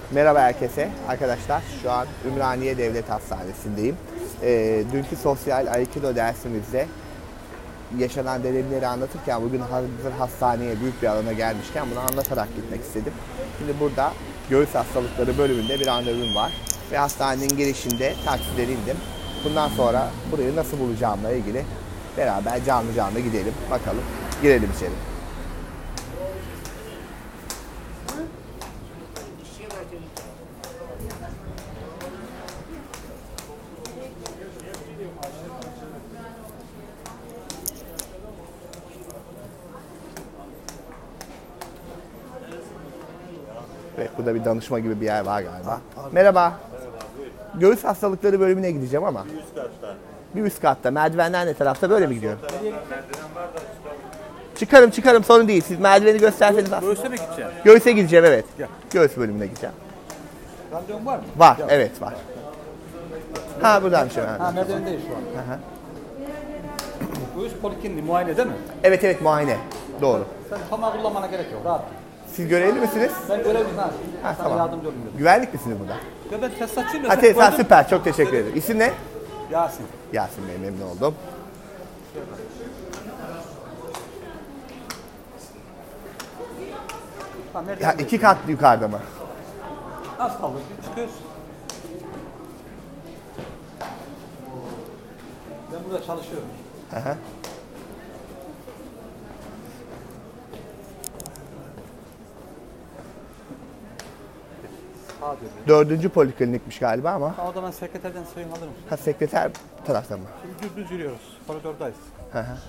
Merhaba herkese. Arkadaşlar şu an Ümraniye Devlet Hastanesi'ndeyim. Dünkü sosyal aikido dersimizde yaşanan deneyimleri anlatırken bugün hazır hastaneye büyük bir alana gelmişken bunu anlatarak gitmek istedim. Şimdi burada göğüs hastalıkları bölümünde bir randevum var ve hastanenin girişinde taksileri indim. Bundan sonra burayı nasıl bulacağımla ilgili beraber canlı gidelim bakalım, girelim içeri. Evet, burada bir danışma gibi bir yer var galiba. Merhaba. Göğüs hastalıkları bölümüne gideceğim ama. Bir üst katta. Bir üst katta. Merdivenler ne tarafta? Böyle mi gidiyorum? Çıkarım sorun değil. Siz merdiveni gösterseniz aslında. Göğüse mi gideceksin? Göğüse gideceğim evet. Gel. Göğüs bölümüne gideceğim. Randevun var mı? Var, Gel. evet var. Ha buradaymış hemen. Ha merdivendeyiz şu an. Aha. Göğüs polikliniği muayene değil mi? Evet muayene. Doğru. Sen tamam kullanmana gerek yok. Rahat. Siz görevli misiniz? Ben görevliyim ha. Ha, Sana tamam. yardımcı olayım dedim. Güvenlik misiniz burada? Ya ben tesisatçıyım da Ha sen tesisat gördün. süper. Çok teşekkür ederim. İsim ne? Yasin. Yasin Bey, memnun oldum. Ha, Ya merdivendeyiz. 2 kat yukarıda mı? Az kaldı. Çıkıyoruz. Ben burada çalışıyorum. Aha. Sağ diyor. 4. poliklinikmiş galiba ama. Ha, o zaman sekreterden sayım alırım. Ha sekreter tarafta mı? Şimdi düz yürüyoruz. Koridordayız. Hı hı.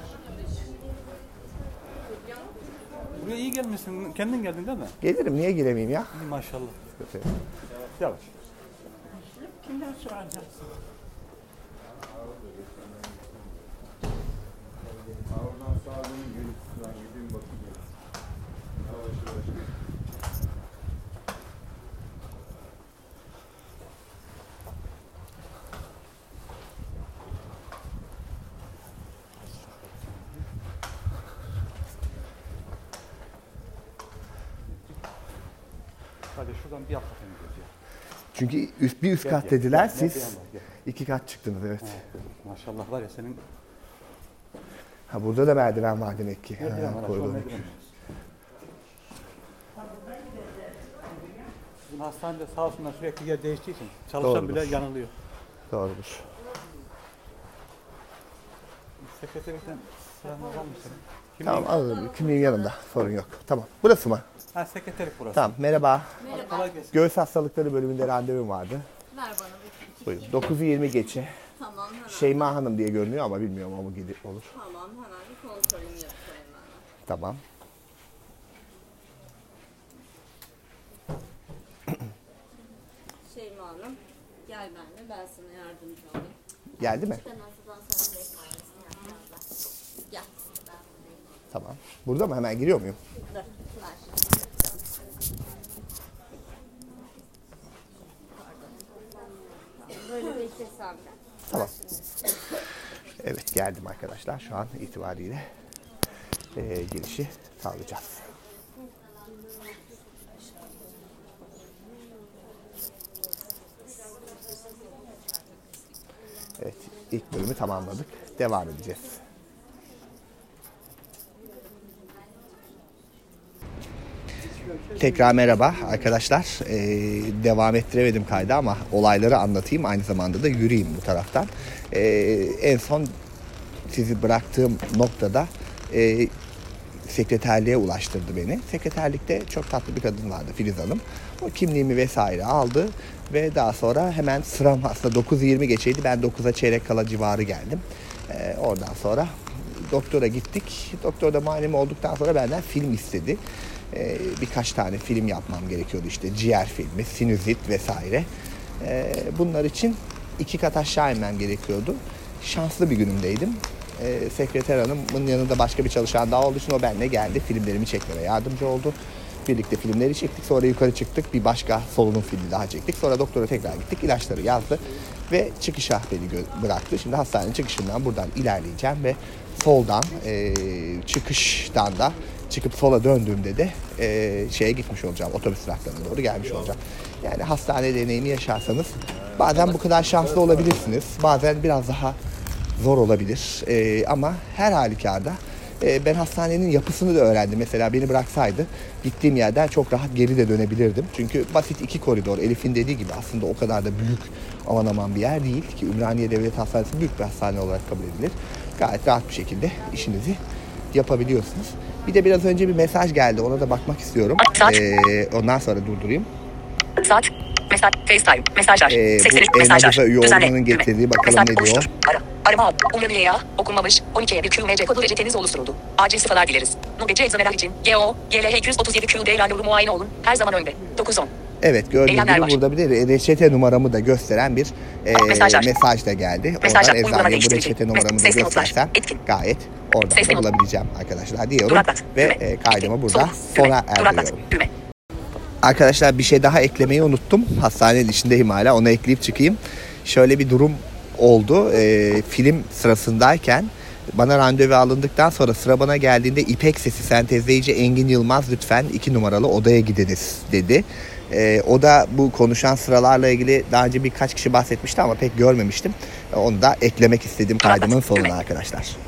Buraya iyi gelmişsin. Kendin geldin değil mi? Gelirim, niye gelemeyeyim ya? İyi maşallah. Yavaş. Kimden soracaksın? Hadi şuradan bir yapalım diyoruz ya. Çünkü bir üst kat Gel, dediler, gel, gel, siz gel. 2 kat çıktınız evet. Maşallah var ya senin Ha burada da merdiven var demek ki. merdiven var. Şu an Koridor. merdiven var. Bizim hastanede sağ olsunlar sürekli yer değiştiği için çalışan Doğrudur. bile yanılıyor. Doğrudur. Sekreterlikten sıranı var mı senin? Tamam alırım. Kimliğim yanımda. Sorun yok. Tamam. Burası mı? Ha sekreterlik burası. Tamam. Merhaba. Hadi kolay gelsin. Göğüs hastalıkları bölümünde randevum vardı. Ver bana bir. Buyurun. 9'u 20 geçe. Tamam hemen. Şeyma Hanım diye görünüyor ama bilmiyorum ama olur. Tamam hemen bir kontrolümü yapayım ben. Tamam. Şeyma Hanım gel benimle ben sana yardımcı olayım. Geldi mi? Ben hastadan sana bekleyesin yapacağım ben. Gel. Ben buradayım. Tamam. Burada mı? Hemen giriyor muyum? Dur. Ver. Pardon. Böyle beklesem de. Tamam. Evet geldim arkadaşlar. Şu an itibariyle girişi sağlayacağız. Evet, ilk bölümü tamamladık. Devam edeceğiz. Tekrar merhaba arkadaşlar. Devam ettiremedim kaydı ama olayları anlatayım. Aynı zamanda da yürüyeyim bu taraftan. En son sizi bıraktığım noktada sekreterliğe ulaştırdı beni. Sekreterlikte çok tatlı bir kadın vardı, Filiz Hanım. O kimliğimi vesaire aldı ve daha sonra hemen sıram aslında 9:20 geçeydi. Ben 9'a çeyrek kala civarı geldim. Oradan sonra doktora gittik. Doktor da muayenemi olduktan sonra benden film istedi. Birkaç tane film yapmam gerekiyordu, işte ciğer filmi, sinüzit vesaire. Bunlar için 2 kat aşağı inmem gerekiyordu. Şanslı bir günümdeydim. Sekreter hanımın yanında başka bir çalışan daha olduğu için o benimle geldi. Filmlerimi çekmeme yardımcı oldu. Birlikte filmleri çektik. Sonra yukarı çıktık. Bir başka solunum filmi daha çektik. Sonra doktora tekrar gittik. İlaçları yazdı. Ve çıkışa beni bıraktı. Şimdi hastanenin çıkışından buradan ilerleyeceğim ve soldan çıkıştan da Çıkıp sola döndüğümde de şeye gitmiş olacağım. Otobüs duraklarına doğru gelmiş olacağım. Yani hastane deneyimi yaşarsanız bazen bu kadar şanslı olabilirsiniz. Bazen biraz daha zor olabilir. Ama her halükarda ben hastanenin yapısını da öğrendim. Mesela beni bıraksaydı gittiğim yerden çok rahat geri de dönebilirdim. Çünkü basit 2 koridor. Elif'in dediği gibi aslında o kadar da büyük aman aman bir yer değil ki Ümraniye Devlet Hastanesi büyük bir hastane olarak kabul edilir. Gayet rahat bir şekilde işinizi yapabiliyorsunuz. Bir de biraz önce bir mesaj geldi. Ona da bakmak istiyorum. Ondan sonra durdurayım. Saat. Mesaj. FaceTime. Mesajlar. 83 Bu mesajlar. Elmadız'a üye Düzenle. olmanın getirdiği bakalım Mesaj ne diyor. oluştur. Arama. Uyarı ya. Okunmamış. 12'ye bir QMC kodu reçeteniz oluşturuldu. Acil sıfalar dileriz. Nubeci egzameler için. GO. GLH 237 QD randevu muayene olun. Her zaman önde. 9-10. Evet, gördüğünüz Eylemler gibi var. burada bir de reçete numaramı da gösteren bir Mesajlar. mesaj da geldi. Mesajlar. Oradan Uygulama eczaneye bu değiştirici. reçete numaramı da Sesli notlar. göstersem Etkin. gayet oradan Sesli da not. bulabileceğim arkadaşlar diyorum. Duraklat. Ve Düğme. kaydımı burada Soluk. Düğme. sona Duraklat. erdiriyorum. Düğme. Arkadaşlar bir şey daha eklemeyi unuttum. Hastanenin içindeyim hala. Onu ekleyip çıkayım. Şöyle bir durum oldu. Film sırasındayken bana randevu alındıktan sonra sıra bana geldiğinde İpek Sesi sentezleyici Engin Yılmaz lütfen 2 numaralı odaya gidiniz dedi. O da bu konuşan sıralarla ilgili daha önce birkaç kişi bahsetmişti ama pek görmemiştim. Onu da eklemek istedim kaydımın sonuna arkadaşlar.